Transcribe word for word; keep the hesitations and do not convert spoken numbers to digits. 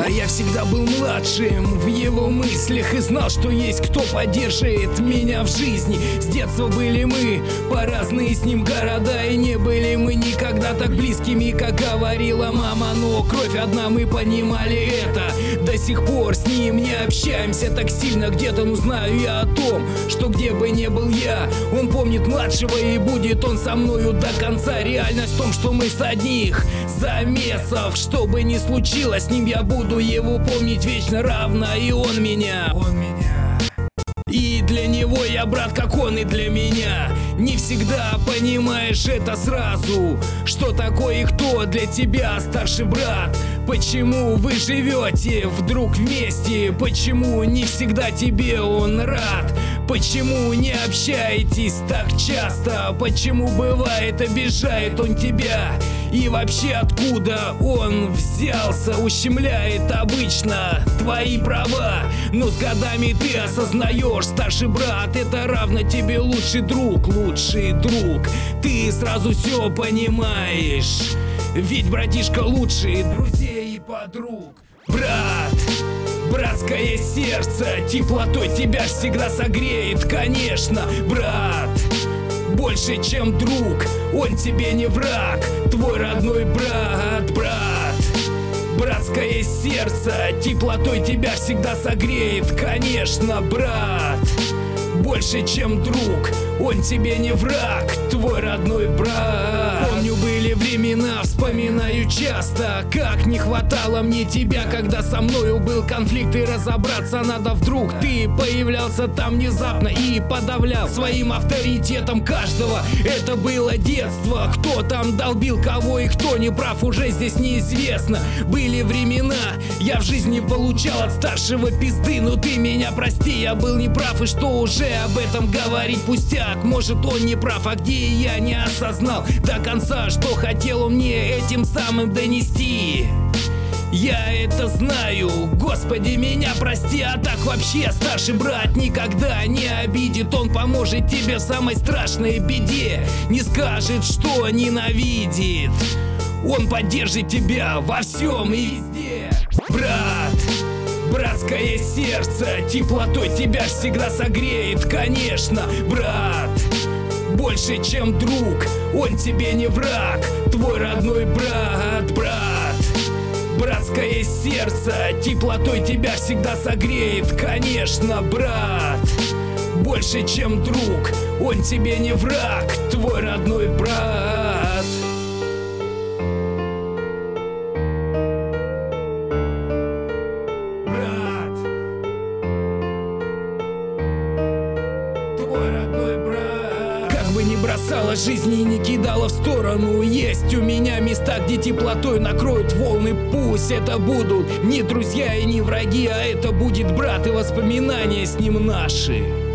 я всегда был младшим в его мыслях и знал, что есть кто поддержит меня в жизни. С детства были мы по разные с ним города, и не были мы никогда так близкими, как говорила мама. Но кровь одна, мы понимали это. До сих пор с ним не общаемся так сильно где-то, но знаю я о том, что где бы ни был я, он помнит младшего, и будет он со мною до конца. Реальность в том, что мы с одних замесов. Что бы ни случилось с ним, я буду его помнить вечно равно, и он меня. Он меня. И для него я брат, как он и для меня. Не всегда понимаешь это сразу, что такое и кто для тебя старший брат. Почему вы живете вдруг вместе? Почему не всегда тебе он рад? Почему не общаетесь так часто? Почему бывает обижает он тебя? И вообще откуда он взялся? Ущемляет обычно твои права, но с годами ты осознаешь, старший брат — это равно тебе лучший друг, лучший друг. Ты сразу все понимаешь, ведь братишка лучший друзей и подруг. Брат, братское сердце теплотой тебя всегда согреет, конечно, брат. Больше, чем друг, он тебе не враг, твой родной брат, брат. Братское сердце теплотой тебя всегда согреет, конечно, брат. Больше, чем друг, он тебе не враг, твой родной брат. Помню, были времена, вспоминаю часто, как не хватало мне тебя, когда со мною был конфликт, и разобраться надо вдруг. Ты появлялся там внезапно и подавлял своим авторитетом каждого. Это было детство, кто там долбил кого и кто не прав, уже здесь неизвестно. Были времена, я в жизни получал от старшего пизды, но ты меня прости, я был неправ, и что уже об этом говорить пустяк. Может, он не прав, а где я не осознал до конца, что хотел он мне этим самым донести. Я это знаю, Господи, меня прости, а так вообще старший брат никогда не обидит. Он поможет тебе в самой страшной беде, не скажет, что ненавидит. Он поддержит тебя во всем и везде. Брат, братское сердце теплотой тебя всегда согреет, конечно, брат. Больше, чем друг, он тебе не враг, твой родной брат, брат. Братское сердце теплотой тебя всегда согреет, конечно, брат. Больше, чем друг, он тебе не враг, твой родной брат. Не бросала жизни и не кидала в сторону. Есть у меня места, где теплотой накроют волны. Пусть это будут не друзья и не враги, а это будет брат, и воспоминания с ним наши.